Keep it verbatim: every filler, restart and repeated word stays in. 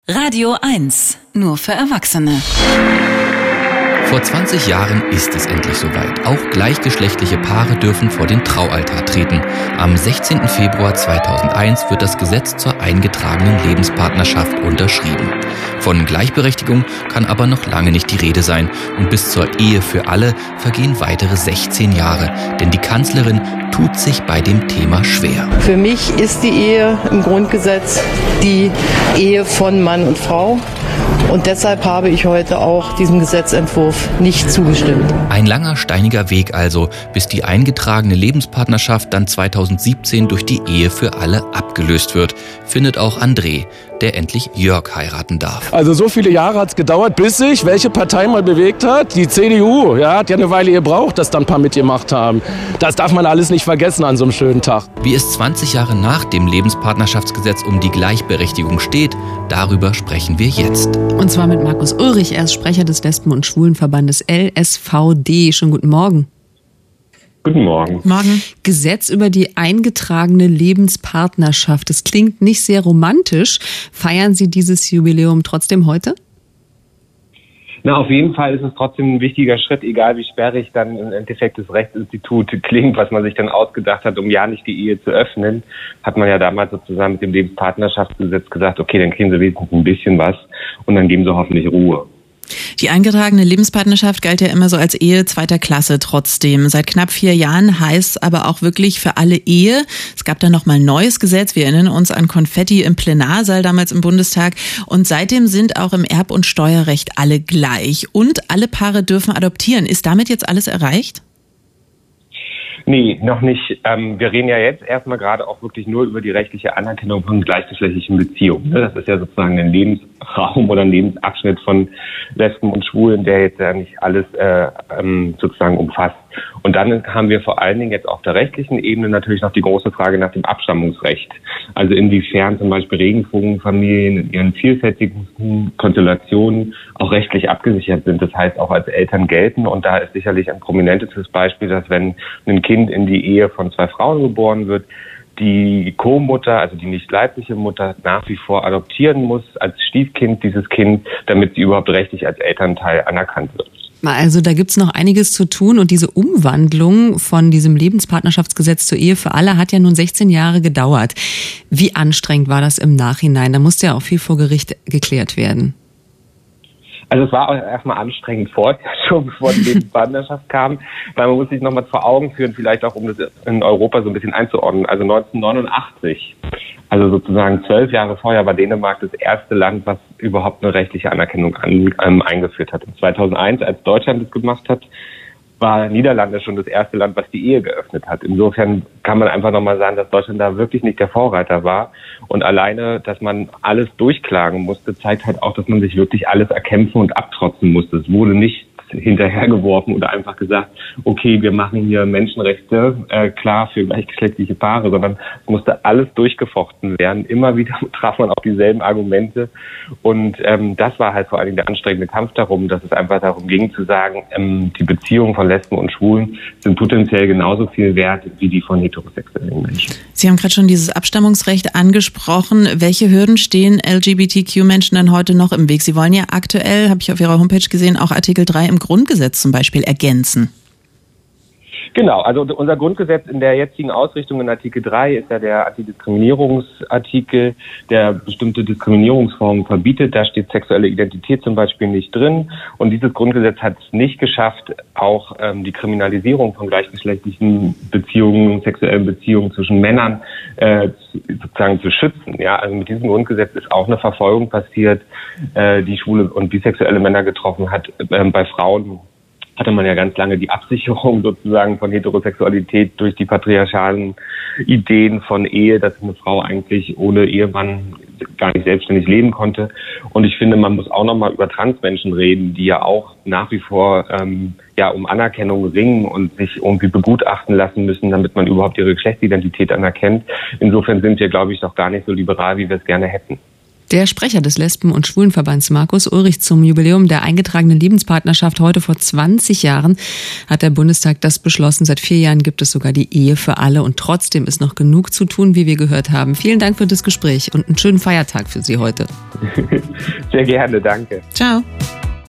Radio eins, nur für Erwachsene. Vor zwanzig Jahren ist es endlich soweit. Auch gleichgeschlechtliche Paare dürfen vor den Traualtar treten. Am sechzehnten Februar zweitausendeins wird das Gesetz zur eingetragenen Lebenspartnerschaft unterschrieben. Von Gleichberechtigung kann aber noch lange nicht die Rede sein. Und bis zur Ehe für alle vergehen weitere sechzehn Jahre. Denn die Kanzlerin tut sich bei dem Thema schwer. Für mich ist die Ehe im Grundgesetz die Ehe von Mann und Frau. Und deshalb habe ich heute auch diesem Gesetzentwurf nicht zugestimmt. Ein langer, steiniger Weg also, bis die eingetragene Lebenspartnerschaft dann zweitausendsiebzehn durch die Ehe für alle abgelöst wird, findet auch André, der endlich Jörg heiraten darf. Also so viele Jahre hat es gedauert, bis sich welche Partei mal bewegt hat. Die C D U, ja, hat ja eine Weile gebraucht, dass da ein paar mitgemacht haben. Das darf man alles nicht vergessen an so einem schönen Tag. Wie es zwanzig Jahre nach dem Lebenspartnerschaftsgesetz um die Gleichberechtigung steht, darüber sprechen wir jetzt. Und zwar mit Markus Ulrich, er ist Sprecher des Lesben- und Schwulenverbandes L S V D. Schönen guten Morgen. Guten Morgen. Morgen. Gesetz über die eingetragene Lebenspartnerschaft. Das klingt nicht sehr romantisch. Feiern Sie dieses Jubiläum trotzdem heute? Na, auf jeden Fall ist es trotzdem ein wichtiger Schritt, egal wie sperrig dann im Endeffekt das Rechtsinstitut klingt, was man sich dann ausgedacht hat, um ja nicht die Ehe zu öffnen, hat man ja damals sozusagen mit dem Lebenspartnerschaftsgesetz gesagt, okay, dann kriegen sie wenigstens ein bisschen was und dann geben sie hoffentlich Ruhe. Die eingetragene Lebenspartnerschaft galt ja immer so als Ehe zweiter Klasse trotzdem. Seit knapp vier Jahren heißt es aber auch wirklich für alle Ehe. Es gab dann nochmal ein neues Gesetz. Wir erinnern uns an Konfetti im Plenarsaal damals im Bundestag. Und seitdem sind auch im Erb- und Steuerrecht alle gleich. Und alle Paare dürfen adoptieren. Ist damit jetzt alles erreicht? Nee, noch nicht. Ähm, wir reden ja jetzt erstmal gerade auch wirklich nur über die rechtliche Anerkennung von gleichgeschlechtlichen Beziehungen. Das ist ja sozusagen ein Lebensraum oder ein Lebensabschnitt von Lesben und Schwulen, der jetzt ja nicht alles äh, ähm, sozusagen umfasst. Und dann haben wir vor allen Dingen jetzt auf der rechtlichen Ebene natürlich noch die große Frage nach dem Abstammungsrecht. Also inwiefern zum Beispiel Regenbogenfamilien in ihren vielfältigsten Konstellationen auch rechtlich abgesichert sind. Das heißt auch als Eltern gelten. Und da ist sicherlich ein prominentes Beispiel, dass wenn ein Kind in die Ehe von zwei Frauen geboren wird, die Co-Mutter, also die nicht leibliche Mutter, nach wie vor adoptieren muss als Stiefkind dieses Kind, damit sie überhaupt rechtlich als Elternteil anerkannt wird. Also da gibt's noch einiges zu tun und diese Umwandlung von diesem Lebenspartnerschaftsgesetz zur Ehe für alle hat ja nun sechzehn Jahre gedauert. Wie anstrengend war das im Nachhinein? Da musste ja auch viel vor Gericht geklärt werden. Also es war auch erstmal anstrengend vorher, schon bevor die Lebenspartnerschaft kam, weil man muss sich nochmal vor Augen führen, vielleicht auch um das in Europa so ein bisschen einzuordnen. Also neunzehnhundertneunundachtzig, also sozusagen zwölf Jahre vorher, war Dänemark das erste Land, was überhaupt eine rechtliche Anerkennung an, ähm, eingeführt hat. Und zweitausendeins, als Deutschland das gemacht hat, war Niederlande schon das erste Land, was die Ehe geöffnet hat. Insofern kann man einfach nochmal sagen, dass Deutschland da wirklich nicht der Vorreiter war. Und alleine, dass man alles durchklagen musste, zeigt halt auch, dass man sich wirklich alles erkämpfen und abtrotzen musste. Es wurde nicht hinterhergeworfen oder einfach gesagt, okay, wir machen hier Menschenrechte äh, klar für gleichgeschlechtliche Paare, sondern es musste alles durchgefochten werden. Immer wieder traf man auf dieselben Argumente und ähm, das war halt vor allen Dingen der anstrengende Kampf darum, dass es einfach darum ging zu sagen, ähm, die Beziehungen von Lesben und Schwulen sind potenziell genauso viel wert wie die von heterosexuellen Menschen. Sie haben gerade schon dieses Abstammungsrecht angesprochen. Welche Hürden stehen L G B T Q-Menschen denn heute noch im Weg? Sie wollen ja aktuell, habe ich auf Ihrer Homepage gesehen, auch Artikel drei im Grundgesetz zum Beispiel ergänzen. Genau, also unser Grundgesetz in der jetzigen Ausrichtung in Artikel drei ist ja der Antidiskriminierungsartikel, der bestimmte Diskriminierungsformen verbietet. Da steht sexuelle Identität zum Beispiel nicht drin. Und dieses Grundgesetz hat es nicht geschafft, auch ähm, die Kriminalisierung von gleichgeschlechtlichen Beziehungen, sexuellen Beziehungen zwischen Männern äh, sozusagen zu schützen. Ja, also mit diesem Grundgesetz ist auch eine Verfolgung passiert, äh, die schwule und bisexuelle Männer getroffen hat. Äh, bei Frauen hatte man ja ganz lange die Absicherung sozusagen von Heterosexualität durch die patriarchalen Ideen von Ehe, dass eine Frau eigentlich ohne Ehemann gar nicht selbstständig leben konnte. Und ich finde, man muss auch nochmal über Transmenschen reden, die ja auch nach wie vor ähm, ja um Anerkennung ringen und sich irgendwie begutachten lassen müssen, damit man überhaupt ihre Geschlechtsidentität anerkennt. Insofern sind wir, glaube ich, doch gar nicht so liberal, wie wir es gerne hätten. Der Sprecher des Lesben- und Schwulenverbands Markus Ulrich zum Jubiläum der eingetragenen Lebenspartnerschaft heute vor zwanzig Jahren hat der Bundestag das beschlossen. Seit vier Jahren gibt es sogar die Ehe für alle und trotzdem ist noch genug zu tun, wie wir gehört haben. Vielen Dank für das Gespräch und einen schönen Feiertag für Sie heute. Sehr gerne, danke. Ciao.